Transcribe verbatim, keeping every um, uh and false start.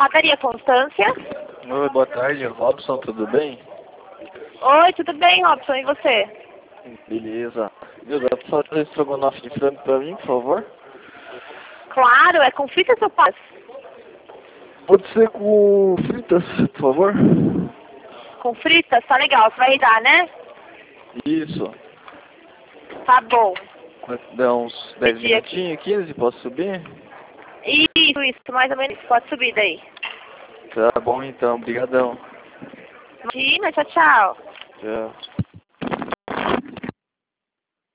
Padaria Constância. Oi, boa tarde, Robson, tudo bem? Oi, tudo bem, Robson? E você? Beleza. Viu, dá pra fazer estrogonofe de frango pra mim, por favor? Claro, é com fritas ou passas? Pode ser com fritas, por favor? Com fritas? Tá legal, você vai dar, né? Isso. Tá bom. Dá uns dez Pedi aqui. minutinhos, quinze, posso subir? Isso, isso, mais ou menos. Pode subir daí. Tá bom então, brigadão. Imagina, tchau, tchau. Tchau.